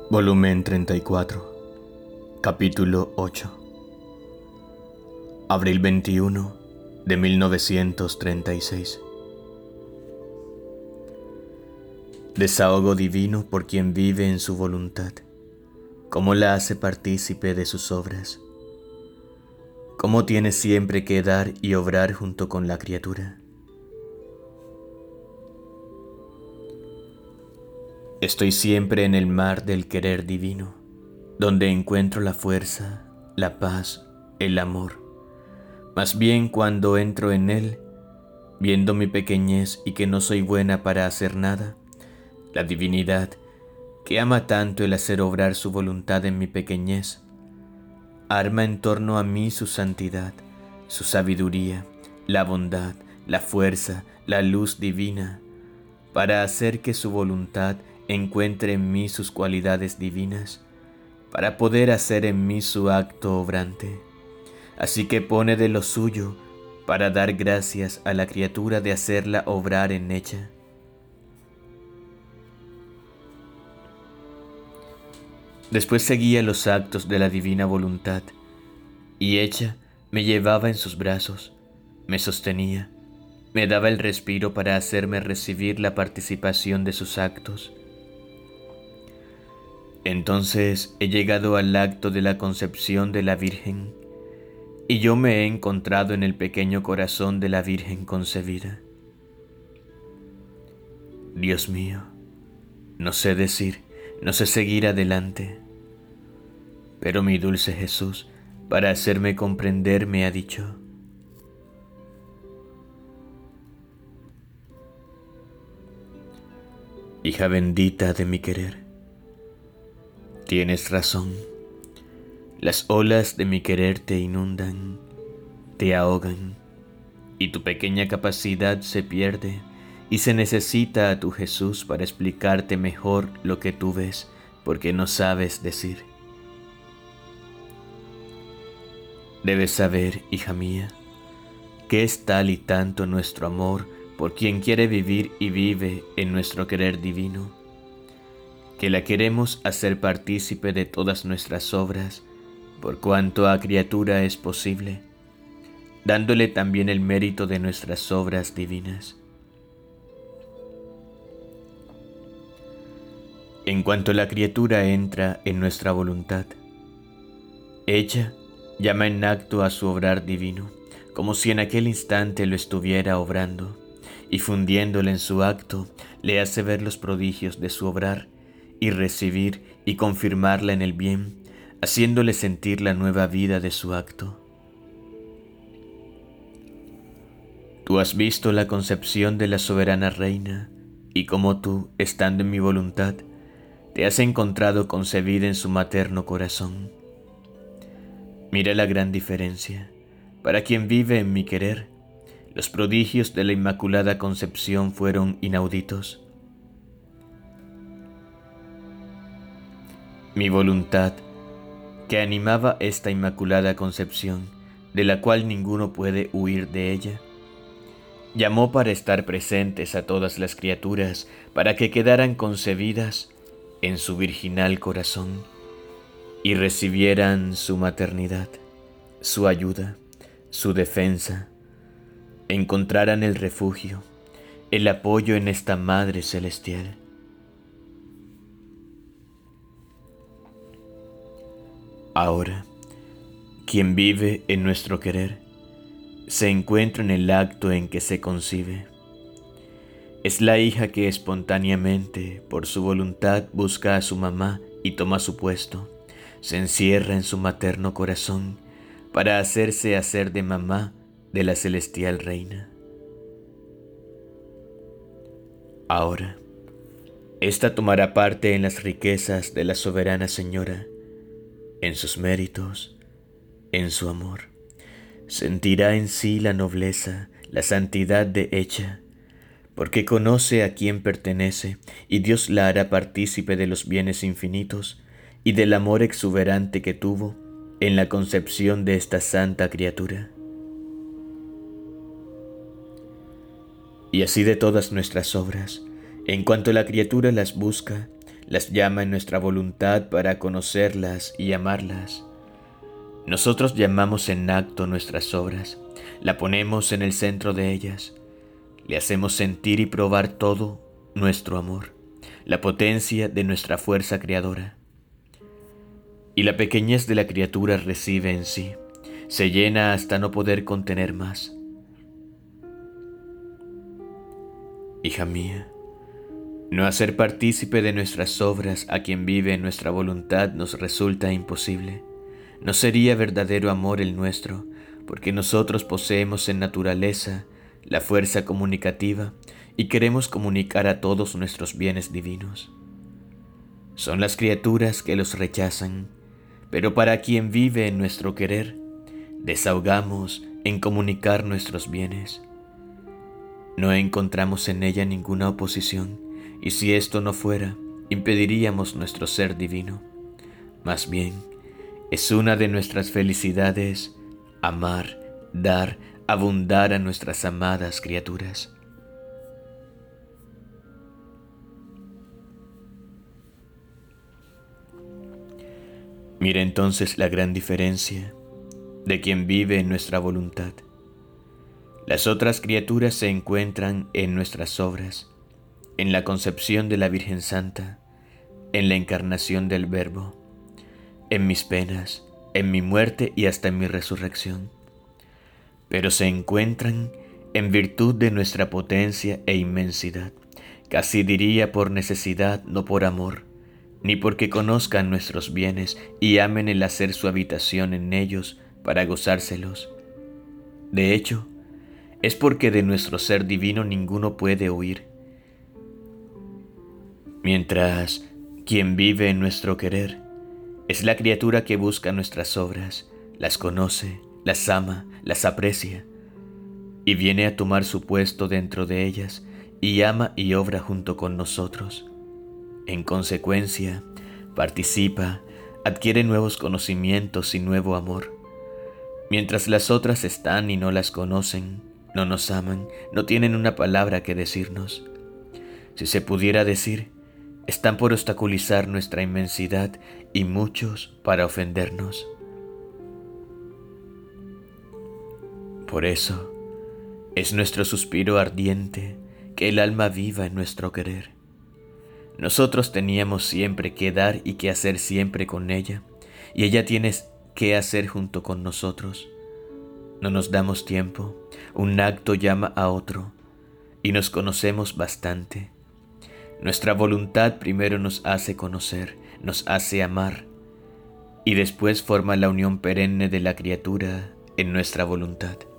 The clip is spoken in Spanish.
Volumen 34, capítulo 8. Abril 21 de 1936. Desahogo divino por quien vive en su voluntad, cómo la hace partícipe de sus obras, cómo tiene siempre que dar y obrar junto con la criatura. Estoy siempre en el mar del querer divino, donde encuentro la fuerza, la paz, el amor. Más bien cuando entro en él, viendo mi pequeñez y que no soy buena para hacer nada, la divinidad, que ama tanto el hacer obrar su voluntad en mi pequeñez, arma en torno a mí su santidad, su sabiduría, la bondad, la fuerza, la luz divina, para hacer que su voluntad encuentre en mí sus cualidades divinas, para poder hacer en mí su acto obrante. Así que pone de lo suyo para dar gracias a la criatura de hacerla obrar en ella. Después seguía los actos de la divina voluntad, y ella me llevaba en sus brazos, me sostenía, me daba el respiro para hacerme recibir la participación de sus actos. Entonces he llegado al acto de la concepción de la Virgen, y yo me he encontrado en el pequeño corazón de la Virgen concebida. Dios mío, no sé decir, no sé seguir adelante, pero mi dulce Jesús, para hacerme comprender, me ha dicho: hija bendita de mi querer, tienes razón. Las olas de mi querer te inundan, te ahogan, y tu pequeña capacidad se pierde, y se necesita a tu Jesús para explicarte mejor lo que tú ves, porque no sabes decir. Debes saber, hija mía, que es tal y tanto nuestro amor por quien quiere vivir y vive en nuestro querer divino, que la queremos hacer partícipe de todas nuestras obras, por cuanto a criatura es posible, dándole también el mérito de nuestras obras divinas. En cuanto la criatura entra en nuestra voluntad, ella llama en acto a su obrar divino, como si en aquel instante lo estuviera obrando, y fundiéndole en su acto, le hace ver los prodigios de su obrar, y recibir y confirmarla en el bien, haciéndole sentir la nueva vida de su acto. Tú has visto la concepción de la soberana reina, y como tú, estando en mi voluntad, te has encontrado concebida en su materno corazón. Mira la gran diferencia. Para quien vive en mi querer, los prodigios de la Inmaculada Concepción fueron inauditos. Mi voluntad, que animaba esta Inmaculada Concepción, de la cual ninguno puede huir de ella, llamó para estar presentes a todas las criaturas, para que quedaran concebidas en su virginal corazón y recibieran su maternidad, su ayuda, su defensa, encontraran el refugio, el apoyo en esta Madre Celestial. Ahora, quien vive en nuestro querer, se encuentra en el acto en que se concibe. Es la hija que espontáneamente, por su voluntad, busca a su mamá y toma su puesto, se encierra en su materno corazón para hacerse hacer de mamá de la celestial reina. Ahora, ésta tomará parte en las riquezas de la soberana Señora, en sus méritos, en su amor. Sentirá en sí la nobleza, la santidad de ella, porque conoce a quién pertenece, y Dios la hará partícipe de los bienes infinitos y del amor exuberante que tuvo en la concepción de esta santa criatura. Y así de todas nuestras obras, en cuanto la criatura las busca, las llama en nuestra voluntad para conocerlas y amarlas. Nosotros llamamos en acto nuestras obras, la ponemos en el centro de ellas, le hacemos sentir y probar todo nuestro amor, la potencia de nuestra fuerza creadora. Y la pequeñez de la criatura recibe en sí, se llena hasta no poder contener más. Hija mía, no hacer partícipe de nuestras obras a quien vive en nuestra voluntad nos resulta imposible. No sería verdadero amor el nuestro, porque nosotros poseemos en naturaleza la fuerza comunicativa y queremos comunicar a todos nuestros bienes divinos. Son las criaturas que los rechazan, pero para quien vive en nuestro querer, desahogamos en comunicar nuestros bienes. No encontramos en ella ninguna oposición, y si esto no fuera, impediríamos nuestro ser divino. Más bien, es una de nuestras felicidades amar, dar, abundar a nuestras amadas criaturas. Mira entonces la gran diferencia de quien vive en nuestra voluntad. Las otras criaturas se encuentran en nuestras obras, en la concepción de la Virgen Santa, en la encarnación del Verbo, en mis penas, en mi muerte y hasta en mi resurrección. Pero se encuentran en virtud de nuestra potencia e inmensidad, casi diría por necesidad, no por amor, ni porque conozcan nuestros bienes y amen el hacer su habitación en ellos para gozárselos. De hecho, es porque de nuestro ser divino ninguno puede huir. Mientras quien vive en nuestro querer es la criatura que busca nuestras obras, las conoce, las ama, las aprecia, y viene a tomar su puesto dentro de ellas, y ama y obra junto con nosotros. En consecuencia, participa, adquiere nuevos conocimientos y nuevo amor. Mientras las otras están y no las conocen, no nos aman, no tienen una palabra que decirnos. Si se pudiera decir, están por obstaculizar nuestra inmensidad y muchos para ofendernos. Por eso, es nuestro suspiro ardiente que el alma viva en nuestro querer. Nosotros teníamos siempre que dar y que hacer siempre con ella, y ella tiene que hacer junto con nosotros. No nos damos tiempo, un acto llama a otro, y nos conocemos bastante. Nuestra voluntad primero nos hace conocer, nos hace amar, y después forma la unión perenne de la criatura en nuestra voluntad.